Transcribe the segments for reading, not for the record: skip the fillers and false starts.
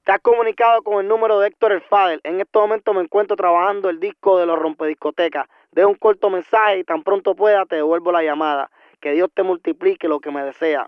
Te has comunicado con el número de Héctor el Father. En este momento me encuentro trabajando el disco de los Rompediscotecas. Deja un corto mensaje y tan pronto pueda te devuelvo la llamada. Que Dios te multiplique lo que me desea.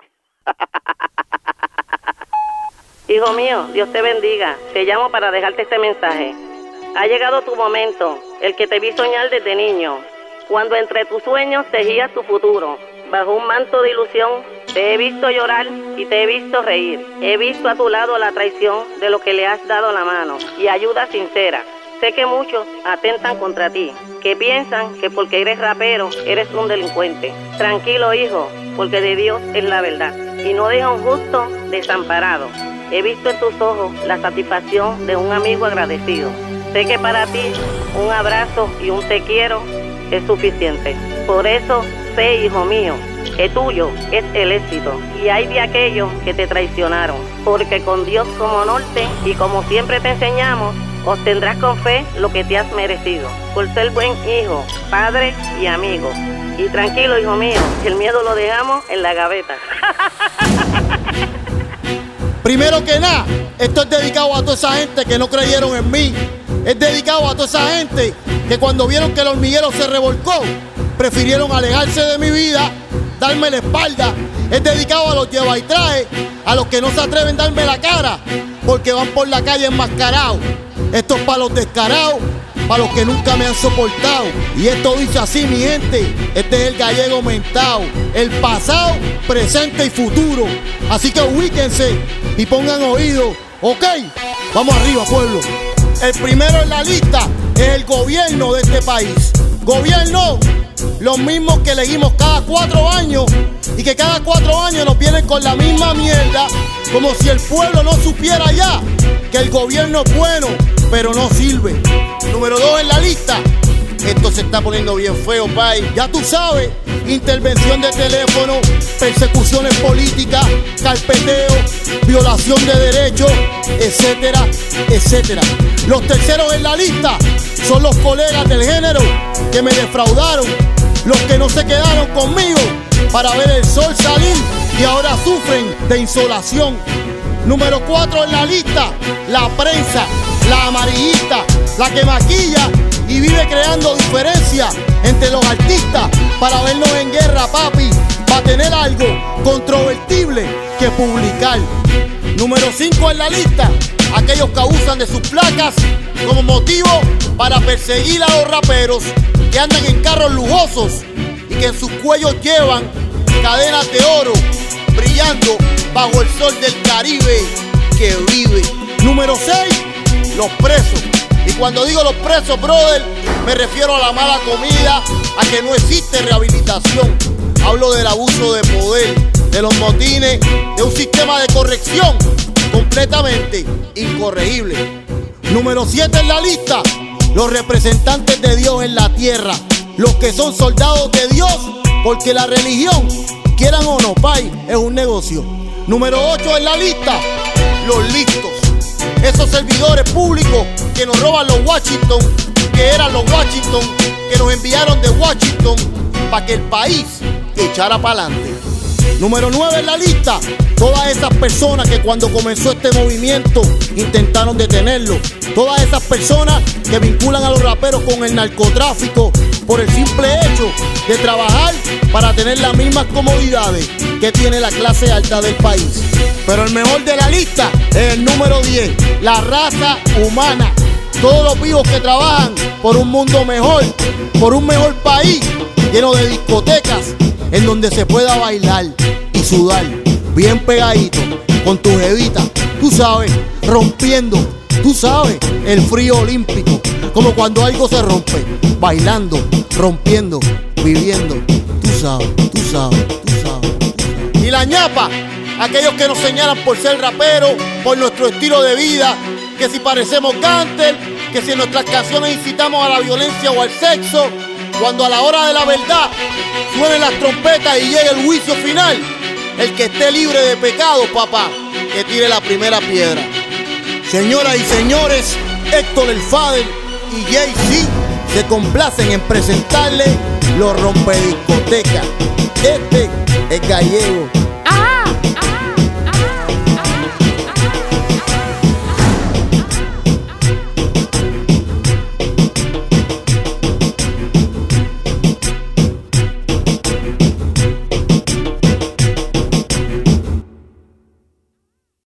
Hijo mío, Dios te bendiga. Te llamo para dejarte este mensaje. Ha llegado tu momento, el que te vi soñar desde niño, cuando entre tus sueños tejías tu futuro. Bajo un manto de ilusión, te he visto llorar y te he visto reír. He visto a tu lado la traición de lo que le has dado la mano y ayuda sincera. Sé que muchos atentan contra ti, que piensan que porque eres rapero, eres un delincuente. Tranquilo, hijo, porque de Dios es la verdad y no deja un justo desamparado. He visto en tus ojos la satisfacción de un amigo agradecido. Sé que para ti un abrazo y un te quiero es suficiente. Por eso sé, hijo mío, que tuyo es el éxito y hay de aquellos que te traicionaron. Porque con Dios como norte y como siempre te enseñamos, obtendrás con fe lo que te has merecido. Por ser buen hijo, padre y amigo. Y tranquilo, hijo mío, que el miedo lo dejamos en la gaveta. Primero que nada, esto es dedicado a toda esa gente que no creyeron en mí. Es dedicado a toda esa gente que cuando vieron que el hormiguero se revolcó, prefirieron alejarse de mi vida, darme la espalda. Es dedicado a los lleva y trae, a los que no se atreven a darme la cara, porque van por la calle enmascarados. Esto es para los descarados, para los que nunca me han soportado. Y esto dice así, mi gente, este es el gallego mentado, el pasado, presente y futuro. Así que ubíquense y pongan oído, ¿ok? Vamos arriba, pueblo. El primero en la lista es el gobierno de este país. Gobierno, los mismos que elegimos cada 4 años y que cada 4 años nos vienen con la misma mierda, como si el pueblo no supiera ya que el gobierno es bueno, pero no sirve. Número 2 en la lista. Esto se está poniendo bien feo, pay. Ya tú sabes, intervención de teléfono, persecuciones políticas, carpeteo, violación de derechos, etcétera, etcétera. Los terceros en la lista son los colegas del género que me defraudaron, los que no se quedaron conmigo para ver el sol salir y ahora sufren de insolación. Número 4 en la lista, la prensa, la amarillista, la que maquilla y vive creando diferencia entre los artistas para vernos en guerra, papi, para tener algo controvertible que publicar. Número 5 en la lista, aquellos que abusan de sus placas como motivo para perseguir a los raperos que andan en carros lujosos y que en sus cuellos llevan cadenas de oro brillando bajo el sol del Caribe que vive. Número 6, los presos. Y cuando digo los presos, brother, me refiero a la mala comida, a que no existe rehabilitación. Hablo del abuso de poder, de los motines, de un sistema de corrección completamente incorregible. Número 7 en la lista, los representantes de Dios en la tierra, los que son soldados de Dios, porque la religión, quieran o no, pay, es un negocio. Número 8 en la lista, los listos. Esos servidores públicos que nos roban los Washington, que eran los Washington, que nos enviaron de Washington para que el país echara para adelante. Número 9 en la lista, todas esas personas que cuando comenzó este movimiento intentaron detenerlo. Todas esas personas que vinculan a los raperos con el narcotráfico por el simple hecho de trabajar para tener las mismas comodidades que tiene la clase alta del país. Pero el mejor de la lista es el número 10, la raza humana. Todos los vivos que trabajan por un mundo mejor, por un mejor país lleno de discotecas en donde se pueda bailar y sudar bien pegadito con tu jevita, tú sabes, rompiendo, tú sabes, el frío olímpico, como cuando algo se rompe, bailando, rompiendo, viviendo, tú sabes, tú sabes, tú sabes. Y la ñapa, aquellos que nos señalan por ser raperos, por nuestro estilo de vida, que si parecemos gánster, que si en nuestras canciones incitamos a la violencia o al sexo, cuando a la hora de la verdad suenen las trompetas y llegue el juicio final, el que esté libre de pecado, papá, que tire la primera piedra. Señoras y señores, Héctor el Father y Jay-Z se complacen en presentarle los Rompediscotecas. Este es gallego.